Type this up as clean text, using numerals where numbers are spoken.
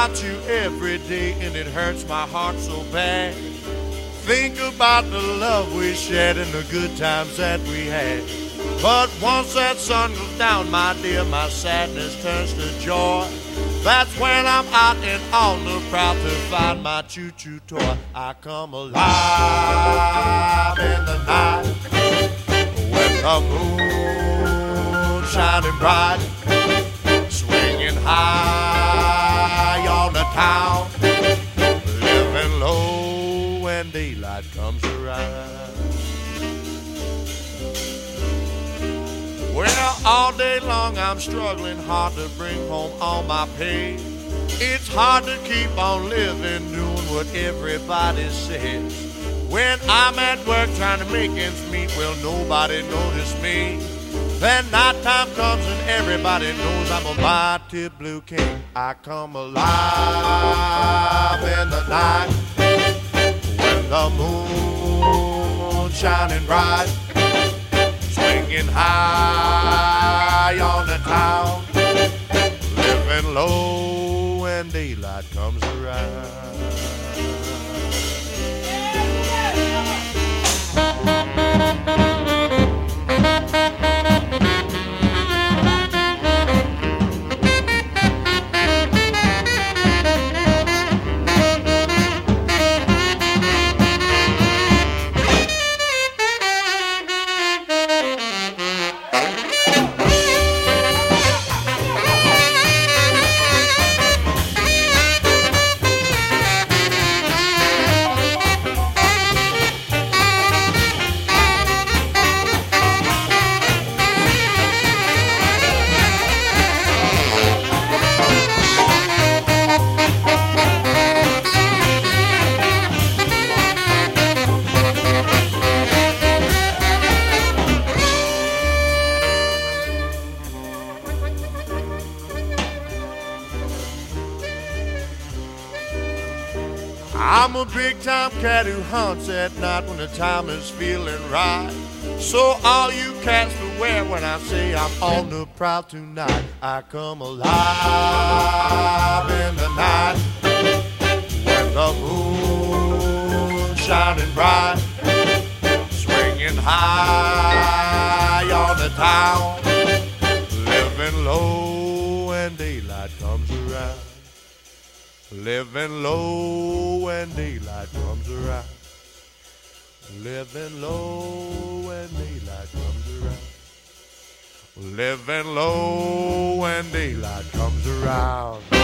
about you every day, and it hurts my heart so bad. Think about the love we shared and the good times that we had. But once that sun goes down, my dear, my sadness turns to joy. That's when I'm out and on the prowl to find my choo-choo toy. I come alive in the night when the moon shining bright, swinging high on the town, living low when daylight comes around. Well, all day long I'm struggling hard to bring home all my pay. It's hard to keep on living, doing what everybody says. When I'm at work trying to make ends meet, well, nobody notice me. Then nighttime comes and everybody knows I'm a mighty blue king. I come alive in the night when the moon shining bright, swinging high on the town, living low when daylight comes around. I'm a big-time cat who hunts at night when the time is feeling right. So all you cats beware when I say I'm on the prowl tonight. I come alive in the night when the moon shining bright, swinging high on the town, living low when daylight comes around. Living low when daylight comes around. Living low when daylight comes around. Living low when daylight comes around.